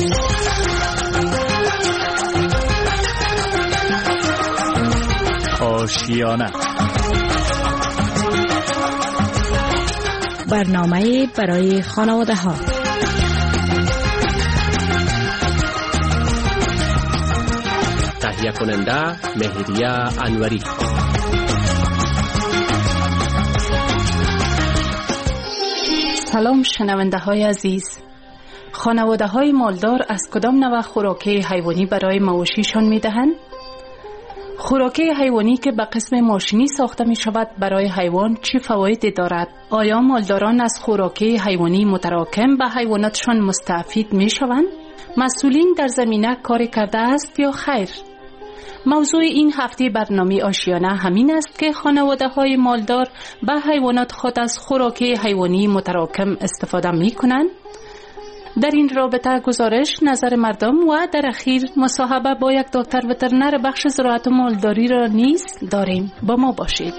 آشیانه برنامه برای خانواده ها. تهیه کننده مهریه انوری. سلام شنونده های عزیز. خانواده های مالدار از کدام نوع خوراکی حیوانی برای مواشیشان می دهند؟ خوراکی حیوانی که به قسم ماشینی ساخته می شود برای حیوان چه فوایدی دارد؟ آیا مالداران از خوراکی حیوانی متراکم به حیواناتشان مستفید می شوند؟ مسئولین در زمینه کاری کرده است یا خیر؟ موضوع این هفته برنامه آشیانه همین است که خانواده های مالدار به حیوانات خود از خوراکی حیوانی متراکم استفاده می کنند. در این رابطه گزارش، نظر مردم و در اخیر مصاحبه با یک دکتر وترنر بخش زراعت و مالداری را نیز داریم. با ما باشید.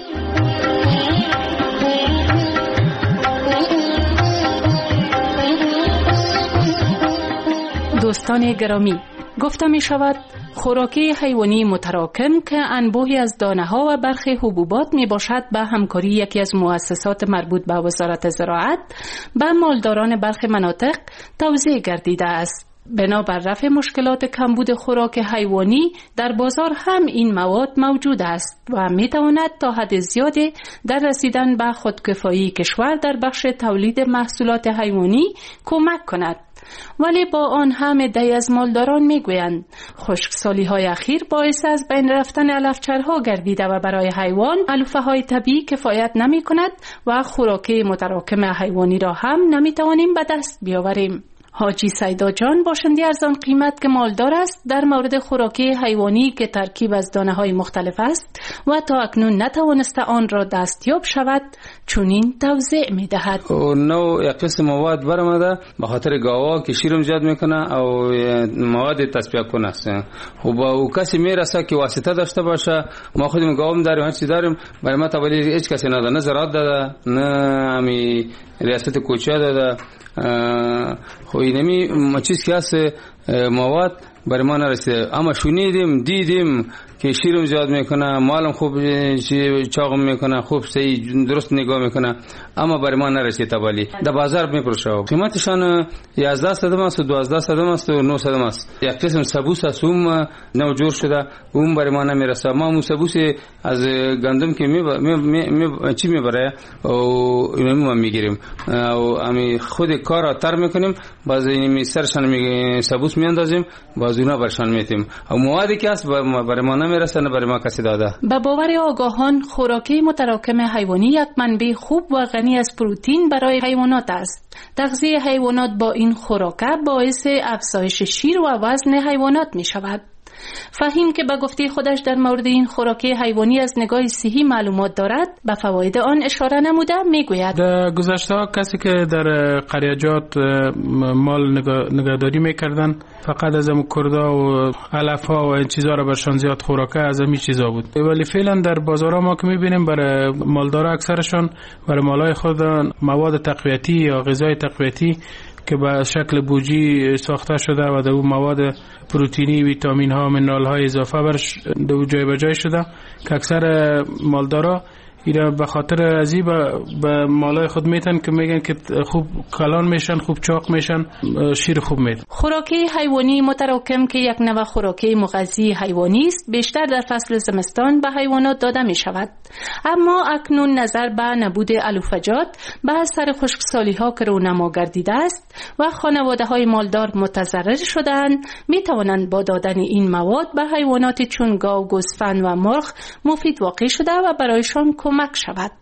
دوستان گرامی، گفته می شود خوراکی حیوانی متراکم که انبوهی از دانه ها و برخی حبوبات می باشد به همکاری یکی از مؤسسات مربوط به وزارت زراعت به مالداران برخی مناطق توزیع گردیده است. بنابر رفع مشکلات کمبود خوراک حیوانی در بازار هم این مواد موجود است و می تواند تا حد زیادی در رسیدن به خودکفایی کشور در بخش تولید محصولات حیوانی کمک کند. ولی با آن هم عده‌ای از مالداران میگویند خشکسالی های اخیر باعث از بین رفتن علفچرها گردیده و برای حیوان علوفه های طبیعی کفایت نمی کند و خوراکی متراکم حیوانی را هم نمی توانیم به دست بیاوریم. حاجی سیدا جان، باشنده ارزان قیمت که مالدار است، در مورد خوراکی حیوانی که ترکیب از دانه های مختلف است و تا اکنون نتوانسته آن را دستیاب شود چنین توضیح می دهد. نو یک قسم مواد برآمده به خاطر گاوا که شیرم زیاد میکنه او مواد تصفیه کنه است. و با او کسی میرسه که واسطه داشته باشه. ما خودمون گاوم داریم، هر چی داریم، برای ما تولی هیچ کسی نداره، نه زراعت داده نه امی ریاست کوچه داده. خو اینمی چیز که هست مواد برای ما نرسیده، اما شنیدیم دیدیم که شیرم زیاد میکنه، مالم خوب چاقم میکنه، خوب صحیح درست نگاه میکنه، اما برای ما نرسیده. ولی در بازار میفروشه، قیمتشان یازده صدم است و دوازده صدم است و نه صدم است. یک قسم سبوس است اون نو جور شده، اون برای ما نمیرسه. ما اون سبوس از گندم که می می می چی میبره و اینو میگیریم و امی خود کار را تر میکنیم، باز این سرشان می سبوس میاندازیم، باز اونا برشان میتیم. و موادی که است برای ما نمیرسه، نه برای ما کسی داده. به باور آگاهان خوراکی متراکم حیوانی یک منبع خوب و غنی از پروتئین برای حیوانات است. تغذیه حیوانات با این خوراک باعث افزایش شیر و وزن حیوانات می شود. فهیم که به گفته خودش در مورد این خوراکی حیوانی از نگاه صحی معلومات دارد، به فواید آن اشاره نموده میگوید. در گذشته کسی که در قریجات مال نگهداری میکردن فقط از هم کردا و علف ها و این چیزا را برشان زیاد خوراکه از همین چیزا بود. ولی فعلا در بازارها ما که میبینیم برای مالدارا اکثرشان برای مالای خود مواد تقویتی یا غذای تقویتی که به شکل بوجی ساخته شده و در اون مواد پروتئینی، ویتامین ها، منرال های اضافه برش در جای به جای شده که اکثر مالدارا اینا به خاطر ازی به مالای خود میتن که میگن که خوب کلان میشن، خوب چاق میشن، شیر خوب میدن. خوراکی حیوانی متراکم که یک نوع خوراکی مغذی حیوانی است، بیشتر در فصل زمستان به حیوانات داده می شود. اما اکنون نظر به نبود علوفجات به اثر خشکسالی ها که رونما گردیده است و خانواده های مالدار متضرر شدند، می توانند با دادن این مواد به حیوانات چون گاو، گوسفند و مرغ مفید واقع شده و برایشان کمک شود.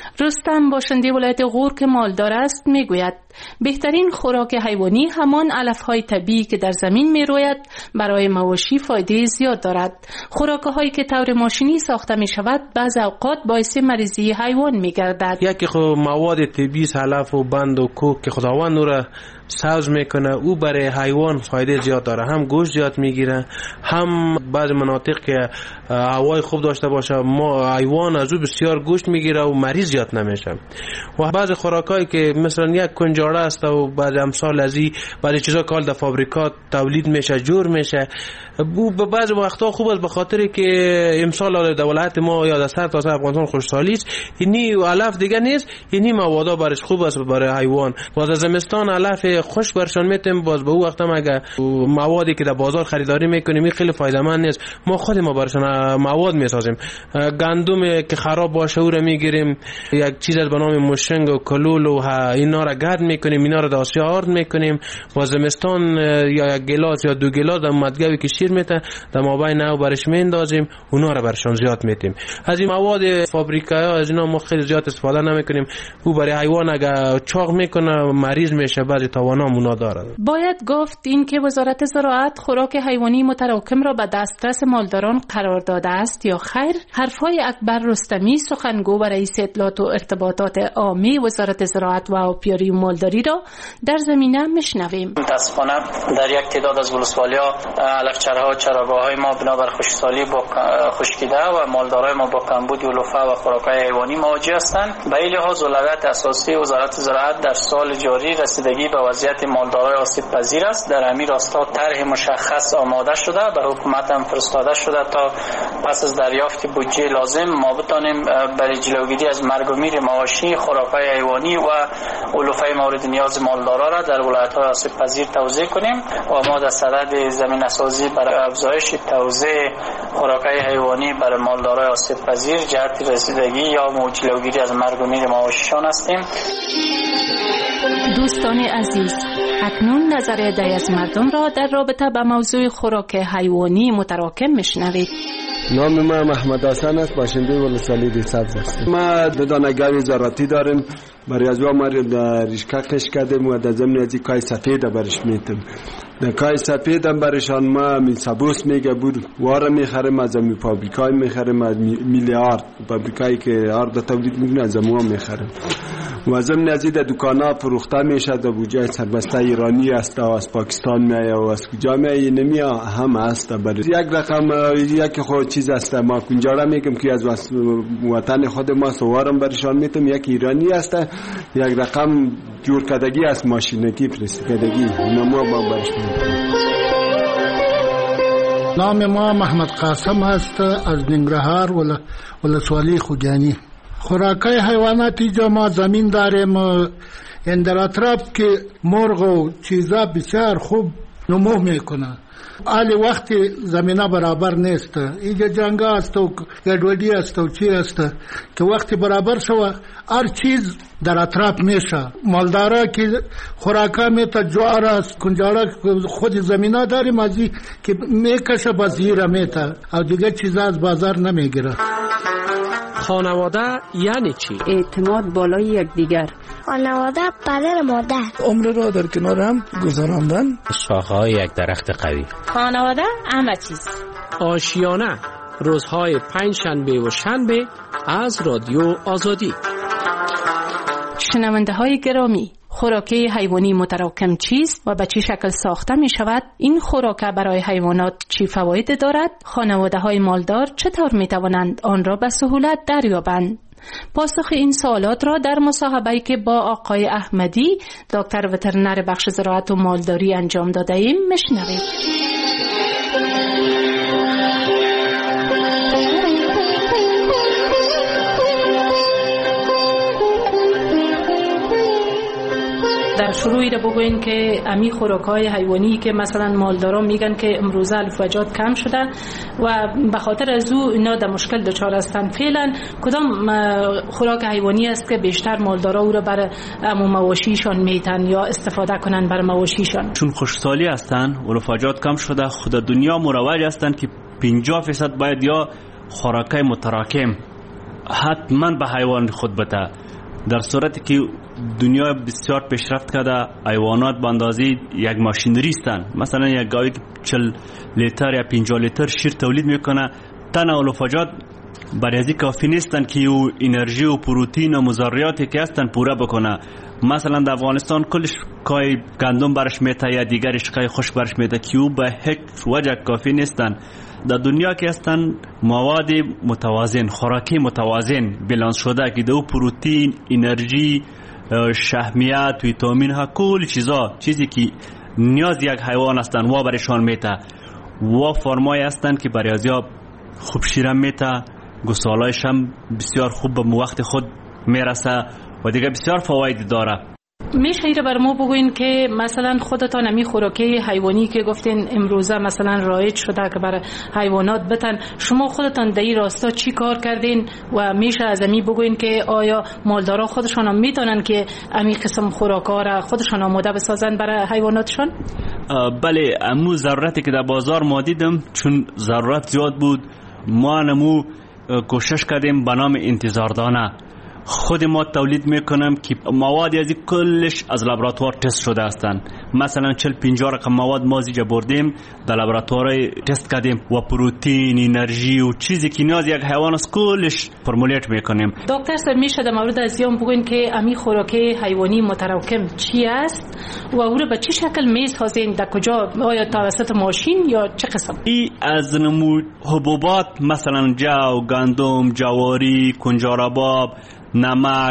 رستم باشنده ولایت غور که مالدار است میگوید بهترین خوراک حیوانی همان علفهای طبیعی که در زمین میروید برای مواشی فایده زیاد دارد. خوراکهایی که طور ماشینی ساخته می شود بعض اوقات باعث مریضی حیوان می گردد. یکی خو مواد طبیعی علف و بند و کوک که خداوند را سبز میکنه، او برای حیوان فایده زیاد داره، هم گوشت زیاد میگیره، هم بعض مناطق که هوای خوب داشته باشه ما حیوان از او بسیار گوشت میگیره و مریض زیاد نمیشه. و بعض خوراکایی که مثلا یک کنجاړه است و بعض امثال از این بعضی چیزا کال در فابریکات تولید میشه جور میشه، او به بعض وقتا خوب است به خاطر که امسال دولت ما یا در سر تا سر افغانستان خوشحالی است، اینی علف دیگه نیست، اینی موادا برش خوب است برای حیوان. باز از زمستان علف خوش برشان میتیم، باز به او وقت هم اگه موادی که در بازار خریداری میکنیم این خیلی فایده مند نیست، ما خود ما برشان مواد میسازیم. گندم که خراب باشه او رو میگیریم، یک چیز به نام مشنگ و کلول و اینا را گرد میکنیم، اینا را در آسیا آرد میکنیم، باز زمستان یا یک گلاس یا دو گلاس در مدگوی که شیر میته در مابین نو برش میندازیم، اونا را برشان زیاد میتیم. از این مواد فابریکایی ها از اینا ما خیلی زیاد استفاده نمیکنیم، او برای حیوان اگه چاق میکنه مریض میشه، بعضی تاوانام اونا داره. باید گفت این که وزارت زراعت خوراک حیوانی متراکم را به دسترس مالداران قرار داده است یا خیر؟ حرفهای اکبر رستمی سخنگو و رئیس اطلاعات و ارتباطات عامی وزارت زراعت و آبیاری و مالداری را در زمینه میشنویم. متاسفانه در یک تعداد از ولسوالی‌ها علفچرها و چراگاه‌های ما بنابر خشکسالی با خشکیده و مالدارای ما با کمبود علوفه و خوراک‌های حیوانی مواجه هستند. به این لحاظ اولویت اساسی وزارت زراعت در سال جاری رسیدگی به وضعیت مالدارای آسیب پذیر است. در همین راستا طرح مشخص آماده شده به حکومت هم فرستاده شده تا پس از دریافت بودجه لازم ما بتانیم برای جلوگیری از مرگ و میر مواشی، خوراک‌های حیوانی و علوفه مورد نیاز مالدارا را در ولایت‌های آسیب پذیر توزیع کنیم و ما در صدد زمینه‌سازی برای افزایش توزیع خوراک‌های حیوانی برای مالدارای آسیب پذیر جهت رسیدگی یا جلوگیری از مرگ و میر مواشیشان هستیم. دوستان عزیز، اکنون نظر عده‌ای از مردم را در رابطه با موضوع خوراک حیوانی متراکم میشنوید. نام ما محمد حسن است، باشنده ولسوالی سبز است. ما دو دانه گاوی زراعتی داریم، برای از ما در ریشکا قش کردیم و در ضمن از کای سفید برش میتیم. در کای سفید هم برشان ما می سبوس میگه بود واره میخریم، از می فابریکای میخریم، از میلیارد فابریکایی که آرد تولید میکنه از ما میخریم. و ضمن از در دکانا فروخته میشه، در بوجه سربسته ایرانی است و از پاکستان میایه و از کجا میایه نمیا هم است. برای یک رقم یک خود چیز است ما کنجاړه میگم که از وطن خود ما سوارم برشان میتم، یک ایرانی است، یک رقم جور کردگی است، ماشینکی فرستادگی نمو با برش میتم. نام ما محمد قاسم است، از ننگرهار ولسوالی خوجانی. خوراکای حیواناتی جو ما زمین داریم، این در اطراف که مرغ و چیزا بسیار خوب نمو میکنه. آلی وقتی زمینه برابر نیست، اینجا جنگ است و گډوډي است و چی است که وقتی برابر شو هر چیز در اطراف میشه. مالدارا که خوراکا میتا جوار است، کنجاړه خود زمینه داریم ازی که میکشه بازیره میتا او دیگه چیزا از بازار نمیگیره. خانواده یعنی چی؟ اعتماد بالای یکدیگر. خانواده پدر مادر. عمر را در کنار هم گذراندن. شاخه‌های یک درخت قوی. خانواده همه چیز. آشیانه روزهای پنج شنبه و شنبه از رادیو آزادی. شنونده های گرامی، خوراک حیوانی متراکم چیست و به چه شکل ساخته می شود؟ این خوراک برای حیوانات چی فواید دارد؟ خانواده های مالدار چطور می توانند آن را به سهولت دریابند؟ پاسخ این سوالات را در مصاحبه‌ای که با آقای احمدی، دکتر وترنر بخش زراعت و مالداری انجام داده ایم میشنوید. در شروعی را بگوین که امی خوراک‌های حیوانی که مثلا مالداران میگن که امروزه الفجات کم شده و به خاطر از او اینا در مشکل دچار هستند، فعلا کدام خوراک حیوانی است که بیشتر مالدارا او را برای مواشیشان میتن یا استفاده کنن برای مواشیشان؟ چون خشکسالی هستن و الفجات کم شده، خود دنیا مروج هستند که پنجاه درصد باید یا خوراکای متراکم حتما به حیوان خود بده. در صورتی که دنیا بسیار پیشرفت کرده، حیوانات به اندازه یک ماشینری هستند. مثلا یک گاوی که چهل لیتر یا پنجاه لیتر شیر تولید میکنه، تن اولوفاجات برای از کافی نیستن که او انرژی و پروتئین و مضریاتی که هستن پوره بکنه. مثلا در افغانستان کلش کای گندم برش میته یا دیگرش کای خوش برش میته که او به هیچ وجه کافی نیستن. در دنیا که هستن مواد متوازن، خوراکی متوازن بلانس شده که دو پروتئین، انرژی، شحمیات، ویتامین ها، کل چیزا چیزی که نیاز یک حیوان هستن و برشان میته و فرمای هستن که برای ازیا خوب شیرم میته، گسالایش هم بسیار خوب به وقت خود میرسه و دیگه بسیار فواید داره. میشه ایره بر ما بگوین که مثلا خودتان امی خوراکی حیوانی که گفتین امروزه مثلا رایج شده که برای حیوانات بتن، شما خودتان در این راستا چی کار کردین و میشه از امی بگوین که آیا مالدارا خودشان هم میتونن که امی قسم خوراکا را خودشان آماده بسازن برای حیواناتشان؟ بله، امو ضرورتی که در بازار ما دیدم چون ضرورت زیاد بود، ما نمو کوشش کردیم به نام انتظاردانه خود ما تولید میکنم که موادی از کلش از لابراتوار تست شده هستند. مثلا چهل پنجاه رقم مواد ما زیجا بردیم در لابراتوار تست کردیم و پروتئین، انرژی و چیزی که نیاز یک حیوان است کلش فرمولیت میکنیم. دکتر سر میشه در مورد از یام بگوین که امی خوراکی حیوانی متراکم چی است و او رو به چه شکل میسازین؟ در کجا؟ آیا توسط ماشین یا چه قسم؟ ای از نمود حبوبات مثلا جو، گندم، جواری، کنجاراباب، نمک،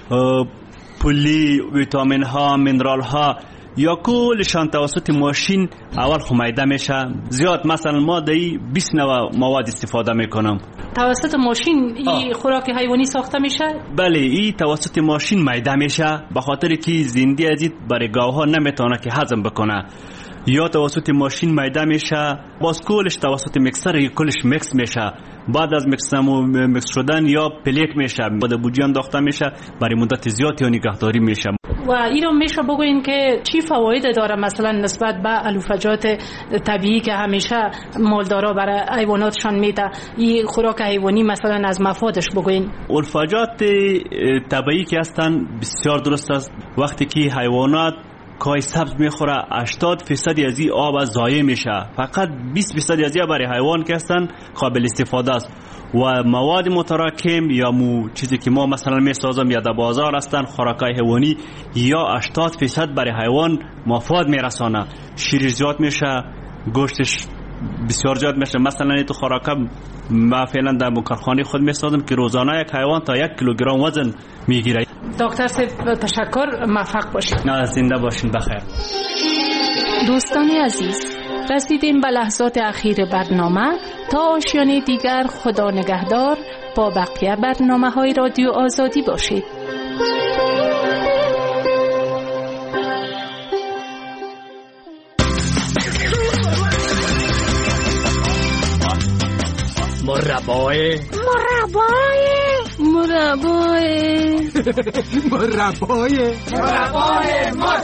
پلی، ویتامین ها، منرال ها یا کلشان توسط ماشین اول خمیده میشه. زیاد مثلا ما دایی بیست نوع مواد استفاده میکنم. توسط ماشین این خوراک حیوانی ساخته میشه؟ بله، این توسط ماشین میده میشه به خاطر که زنده ازید برای گاوها نمیتونه که هضم بکنه. یا توسط ماشین میده میشه، باز کلش توسط میکسر یا کلش میکس میشه. بعد از میکسمو میکس شدن یا پلیک میشه، بعد بوجی انداخته میشه، برای مدت زیاد یا نگهداری میشه. و این رو میشه بگوین که چی فواید داره مثلا نسبت به علوفجات طبیعی که همیشه مالدارا برای حیواناتشان میده؟ این خوراک حیوانی مثلا از مفادش بگوین. علوفجات طبیعی که هستن بسیار درست است. وقتی که حیوانات کای سبز میخوره هشتاد فیصد از این آب ضایع میشه، فقط بیست فیصد از این برای حیوان که هستن قابل استفاده است. و مواد متراکم یا مو چیزی که ما مثلا میسازم یا در بازار هستن خوراکای حیوانی یا هشتاد فیصد برای حیوان مفاد میرسانه. شیرش زیاد میشه، گوشتش بسیار زیاد میشه. مثلا این تو خوراکم ما فعلا در کارخانه خود میسازم که روزانه یک حیوان تا یک کیلوگرم وزن میگیره. دکتر صاحب تشکر، موفق باشید. نه، زنده باشین، بخیر. دوستان عزیز، رسیدیم به لحظات اخیر برنامه. تا آشیانه دیگر خدا نگهدار. با بقیه برنامه های رادیو آزادی باشید. مربای مربای مربای مربای مربای مار.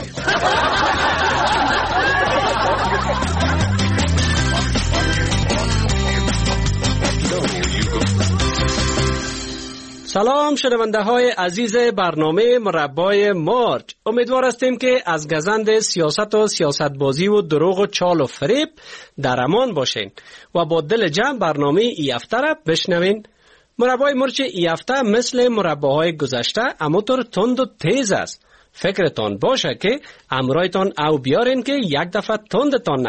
سلام شنونده های عزیز برنامه مربای مارج. امیدوار هستیم که از گزند سیاست و سیاست بازی و دروغ و چال و فریب در امان باشین و با دل جمع برنامه ای هفته را بشنوین. مربای مرچ ای هفته مثل مرباهای گذشته اموتر تند و تیز است. فکرتان باشه که امرایتان او بیارین که یک دفعه تندتان